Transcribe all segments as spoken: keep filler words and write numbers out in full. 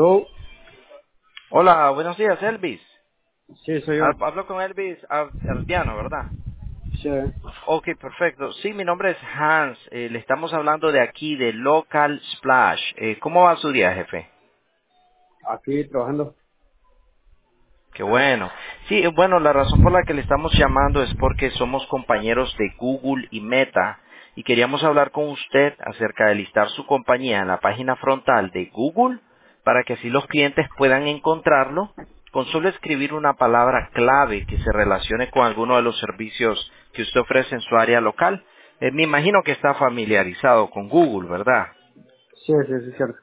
Aló, Hola, buenos días, Elvis. sí, soy yo. Hab- Hablo con Elvis Ar- Ardiano, ¿verdad? Sí, Ok, perfecto. Sí, mi nombre es Hans. Eh, le estamos hablando de aquí, de Local Splash. Eh, ¿Cómo va su día, jefe? aquí trabajando. Qué bueno. Sí, eh, bueno, la razón por la que le estamos llamando es porque somos compañeros de Google y Meta y queríamos hablar con usted acerca de listar su compañía en la página frontal de Google para que así los clientes puedan encontrarlo con solo escribir una palabra clave que se relacione con alguno de los servicios que usted ofrece en su área local. Eh, me imagino que está familiarizado con Google, ¿verdad? Sí, sí, sí, cierto.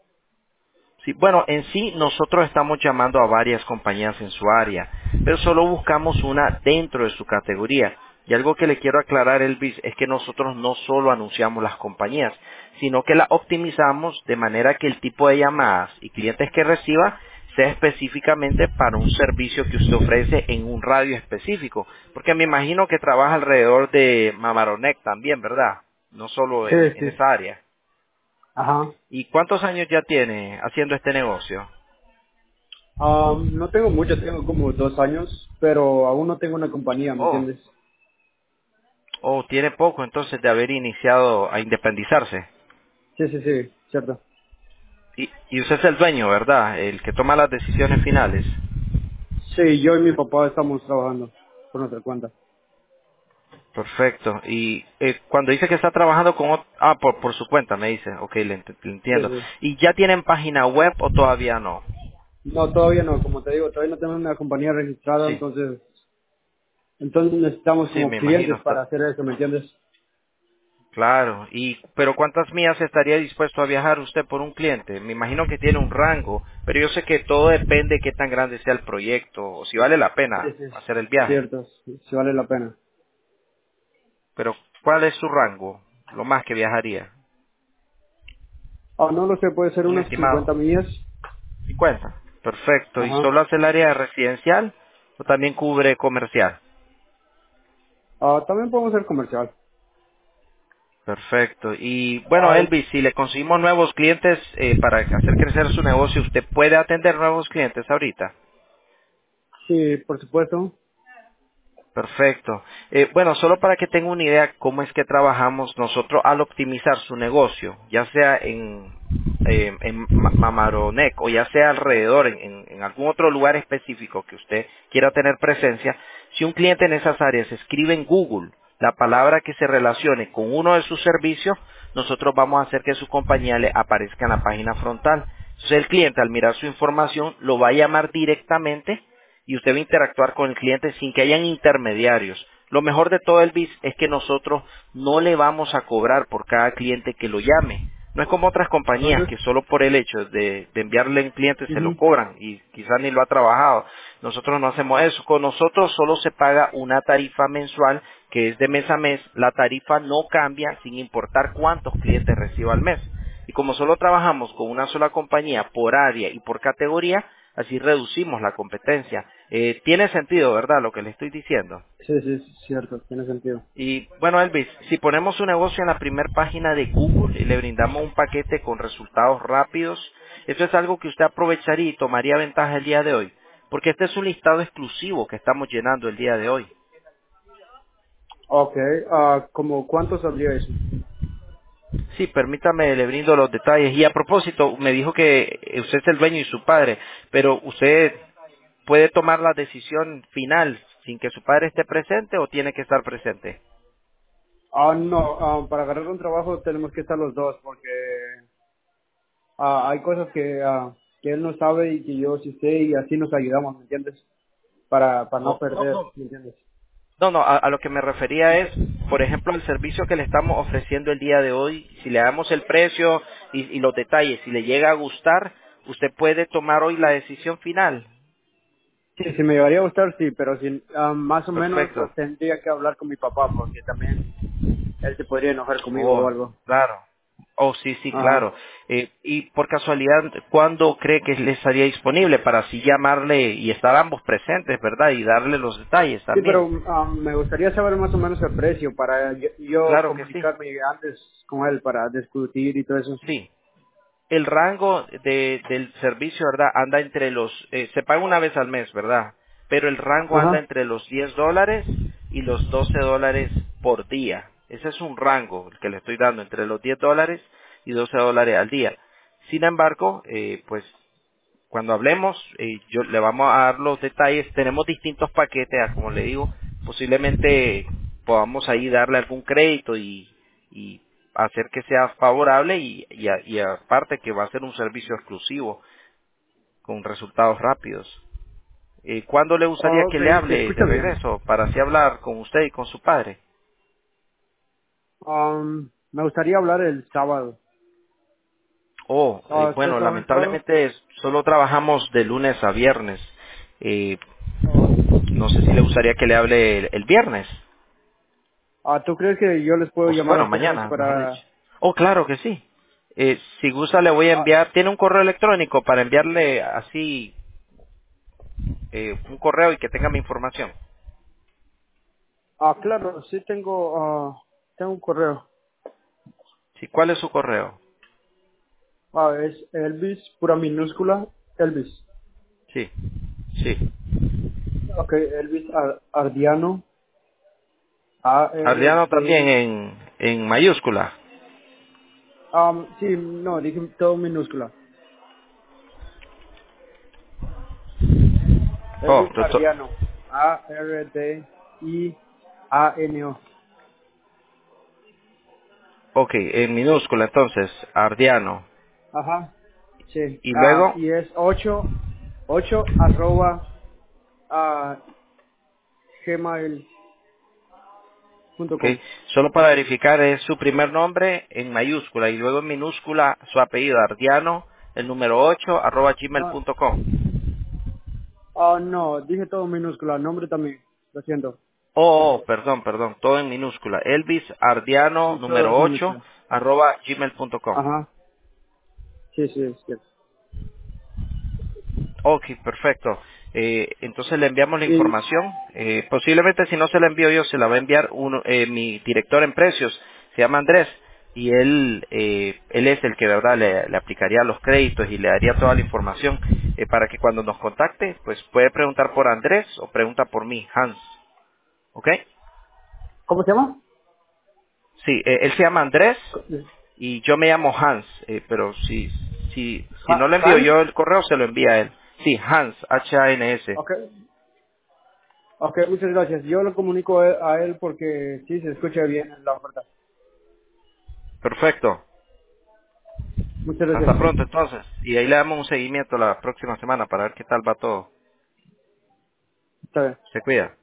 Sí, bueno, en sí nosotros estamos llamando a varias compañías en su área, pero solo buscamos una dentro de su categoría. Y algo que le quiero aclarar, Elvis, es que nosotros no solo anunciamos las compañías, sino que las optimizamos de manera que el tipo de llamadas y clientes que reciba sea específicamente para un servicio que usted ofrece en un radio específico. Porque me imagino que trabaja alrededor de Mamaroneck también, ¿verdad? No solo Sí, en, en sí. esa área. Ajá. ¿Y cuántos años ya tiene haciendo este negocio? Am, no tengo mucho, tengo como dos años, pero aún no tengo una compañía, ¿me Oh, entiendes? oh, tiene poco entonces de haber iniciado a independizarse. Sí, sí, sí, cierto. Y, y usted es el dueño, ¿verdad? El que toma las decisiones finales. Sí, yo y mi papá estamos trabajando por nuestra cuenta. Perfecto. Y eh, cuando dice que está trabajando con... ot- Ah, por, por su cuenta, me dice. Ok, le, ent- le Sí, entiendo. sí. ¿Y ya tienen página web o todavía no? No, todavía no, como te digo, todavía no tengo una compañía registrada, Sí, entonces, entonces necesitamos sí, como me imagino. clientes para Está- hacer eso, ¿me entiendes? Claro. Y pero ¿cuántas millas estaría dispuesto a viajar usted por un cliente? Me imagino que tiene un rango, pero yo sé que todo depende de qué tan grande sea el proyecto o si vale la Sí, pena sí, hacer el viaje. cierto, sí, sí vale la pena. Pero, ¿cuál es su rango? Lo más que viajaría. Ah, no lo sé, puede ser Un unas estimado. cincuenta millas. cincuenta. Perfecto. ¿Y Ajá. solo hace el área residencial o también cubre comercial? Ah, también podemos hacer comercial. Perfecto. Y bueno, Ay, Elvis, si le conseguimos nuevos clientes eh, para hacer crecer su negocio, ¿usted puede atender nuevos clientes ahorita? sí, por supuesto. Perfecto. Eh, bueno, solo para que tenga una idea cómo es que trabajamos nosotros al optimizar su negocio, ya sea en, eh, en Ma- Mamaroneck o ya sea alrededor, en, en- en algún otro lugar específico que usted quiera tener presencia, si un cliente en esas áreas escribe en Google la palabra que se relacione con uno de sus servicios, nosotros vamos a hacer que su compañía le aparezca en la página frontal. Entonces el cliente al mirar su información lo va a llamar directamente y usted va a interactuar con el cliente sin que hayan intermediarios. Lo mejor de todo, Elvis, es que nosotros no le vamos a cobrar por cada cliente que lo llame. No es como otras compañías Entonces, que solo por el hecho de, de enviarle un cliente se lo ujú, cobran y quizás ni lo ha trabajado. Nosotros no hacemos eso. Con nosotros solo se paga una tarifa mensual que es de mes a mes. La tarifa no cambia sin importar cuántos clientes reciba al mes. Y como solo trabajamos con una sola compañía por área y por categoría, así reducimos la competencia. Eh, tiene sentido, ¿verdad? Lo que le estoy diciendo. sí, sí, sí, cierto, tiene sentido. Y bueno, Elvis, si ponemos su negocio en la primera página de Google y le brindamos un paquete con resultados rápidos, eso es algo que usted aprovecharía y tomaría ventaja el día de hoy, porque este es un listado exclusivo que estamos llenando el día de hoy. Ok, ah, ¿como cuánto saldría eso? Sí, permítame, le brindo los detalles. Y a propósito, me dijo que usted es el dueño y su padre, pero usted puede tomar la decisión final sin que su padre esté presente o tiene que estar presente. Ah, no, ah, para agarrar un trabajo tenemos que estar los dos porque ah, hay cosas que, ah, que él no sabe y que yo sí sé y así nos ayudamos, ¿me entiendes? Para, para no Oh, no, perder, no. ¿me entiendes? No, no, a, a lo que me refería es, por ejemplo, el servicio que le estamos ofreciendo el día de hoy, si le damos el precio y, y los detalles, si le llega a gustar, usted puede tomar hoy la decisión final. Sí, si me llegaría a gustar, sí, pero si, ah, más o menos Perfecto. tendría que hablar con mi papá porque también él se podría enojar conmigo o Oh, algo. claro. Oh, sí, sí, Ajá. claro. Eh, y por casualidad, ¿cuándo cree que le estaría disponible para así llamarle y estar ambos presentes, verdad? Y darle los detalles Sí, también. pero ah, me gustaría saber más o menos el precio para yo, yo Claro que sí. comunicarme antes con él para discutir y todo eso. Sí. el rango de, del servicio, ¿verdad? Anda entre los, eh, se paga una vez al mes, ¿verdad? Pero el rango anda Ajá. entre los diez dólares y los doce dólares por día. Ese es un rango el que le estoy dando entre los diez dólares y doce dólares al día. Sin embargo, eh, pues cuando hablemos, eh, yo le vamos a dar los detalles. Tenemos distintos paquetes, ah, como le digo, posiblemente podamos ahí darle algún crédito y, y hacer que sea favorable y, y, a- y aparte que va a ser un servicio exclusivo con resultados rápidos. Eh, ¿Cuándo le gustaría Ok, que le se hable de escucha bien. regreso para así hablar con usted y con su padre? Um, me gustaría hablar el sábado. Oh, eh, Ah, ¿ustedes bueno, trabajan el sábado? lamentablemente es- solo trabajamos de lunes a viernes. Eh, Oh. no sé si le gustaría que le hable el el viernes. Ah, ¿tú crees que yo les puedo O, llamar a bueno, ustedes mañana, mejor dicho. para... Oh, claro que sí. Eh, si gusta, le voy a Ah, enviar. Tiene un correo electrónico para enviarle así eh, un correo y que tenga mi información. ah, claro, sí tengo, ah, tengo un correo. Sí, ¿cuál es su correo? Ah, es Elvis, pura minúscula, Elvis. Sí, sí. Ok, Elvis Ar- Ardiano, A R Adriano también D. en, en mayúscula. Um, sí, no, dije todo minúscula. Oh, Elvis doctor. Ardiano, A R D I A N O. Ok, en minúscula entonces, Ardiano. Ajá, sí. Y Ah, luego, y es ocho ocho arroba ah, gmail punto ok, com. solo para verificar es su primer nombre en mayúscula y luego en minúscula su apellido, Ardiano, el número ocho arroba gmail Ah, punto com. ah, no, dije todo minúscula, nombre también, lo siento. Oh, oh, perdón, perdón, todo en minúscula. Elvis Ardiano, Sí, todo número es ocho minúscula. arroba gmail punto com. Ajá, sí, sí, es cierto. Ok, perfecto. Eh, entonces le enviamos la Y, información. Eh, posiblemente si no se la envío yo, se la va a enviar uno, eh, mi director en precios, se llama Andrés, y él, eh, él es el que, de verdad, le, le aplicaría los créditos y le daría toda la información eh, para que cuando nos contacte, pues puede preguntar por Andrés o pregunta por mí, Hans. ¿Ok? ¿cómo se llama? Sí, eh, él se llama Andrés Ja- y yo me llamo Hans, eh, pero si, si, si no le envío Hans. yo el correo, se lo envía a él. Sí, Hans, H A N S. Ok, ok, muchas gracias. Yo lo comunico a él a él porque sí se escucha bien la oferta. Perfecto. Muchas Hasta gracias. pronto entonces. Y ahí le damos un seguimiento la próxima semana para ver qué tal va todo. Está bien. Se cuida.